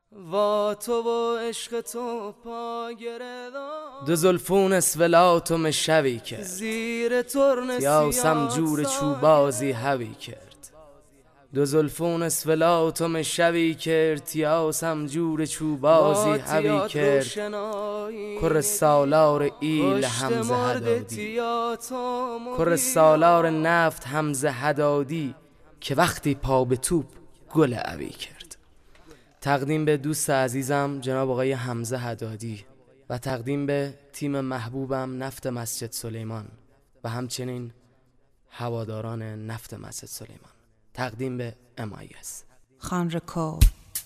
وا تو و عشق تو پا گردم دو زلفون اسولاتم شوی کرد زیر ترن سیاسم جور چوبازی هوی کرد دو زلفون اسولاتم شوی کرد تیاسم جور چوبازی هوی کرد کر سالار ایل حمزه هدادی کر سالار نفت حمزه هدادی که وقتی پا به توپ گل اوی کرد. تقدیم به دوست عزیزم جناب آقای حمزه هدادی و تقدیم به تیم محبوبم نفت مسجد سلیمان و همچنین هواداران نفت مسجد سلیمان. تقدیم به MIS خان رکورد.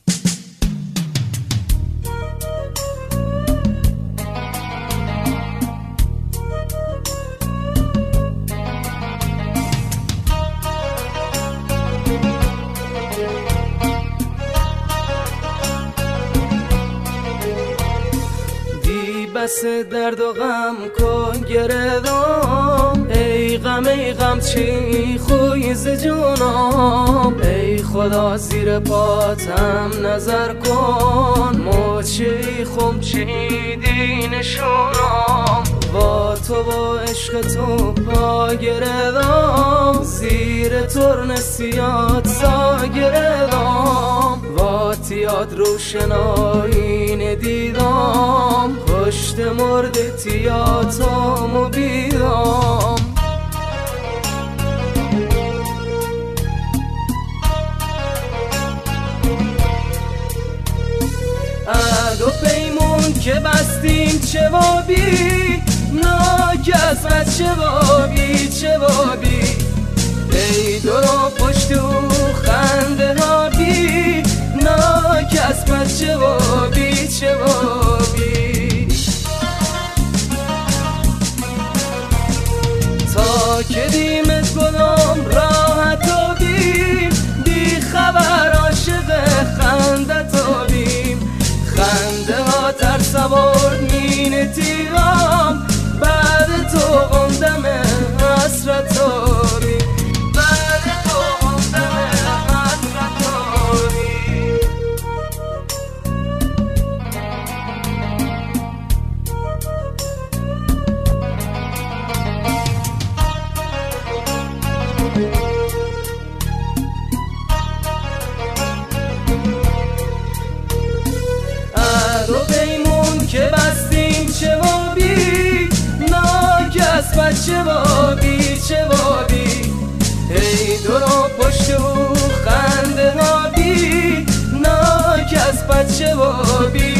بس درد و غم کن گردم ای غم چی خوی ز جونم ای خدا زیر پاتم نظر کن موچی خم چیدی نشونم با تو و عشق تو پا گردم زیر ترن سیاد سا گردم با تیاد روشنایی ندیدم پشت مرد تیاتامو بیدم عهد و پیمون که بستیم چه وابی ناکس از چه وابی ای درو پشت و خنده هابی ناکس پس چه وابی تا که دیمت کنم راحت و بی خبر عاشق خنده تا بیم خنده ها ترس آورد مین تیغام بعد تو غمدم حسرت تا بیم بعد تو غمدم حسرت تا بیم عهد و پیمون که بستیم چه وابی ناکس پس چه وابی ای درو پشت و خنده هابی ناکس پس چه وابی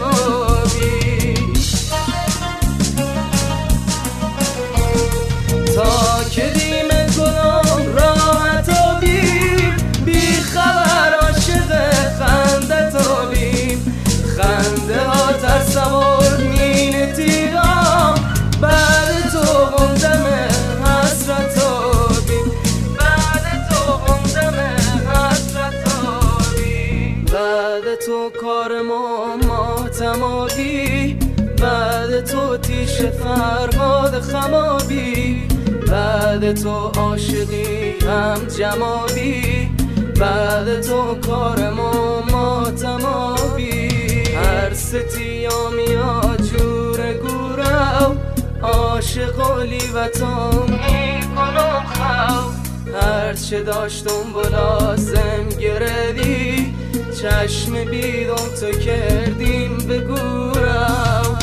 تا که دیمه کنم راحت و بی خبر عاشق خنده تا بیم خنده ها ترس آورد مین تیغام بعد تو غمدم حسرت تا بیم بعد تو غمدم حسرت تا بیم بعد تو کار ما ماتمابی بعد تو تیش فرهاد خمابی بعد تو عاشقی هم جمابی بعد تو کار ما ماتمابی هر ستیا میاد جور گورو عاشق و لیوتم میکنم خو هرچه داشتم بلازم گردی چشم بیدم تو کردیم به گورو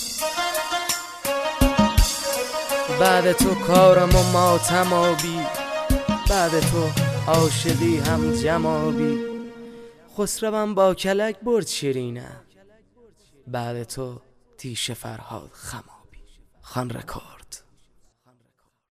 بعد تو کارم و ماتمابی بعد تو عاشقی هم جمابی خسروم با کلک برد شیرینه بعد تو تیشه فرهاد خمابی خان رکورد.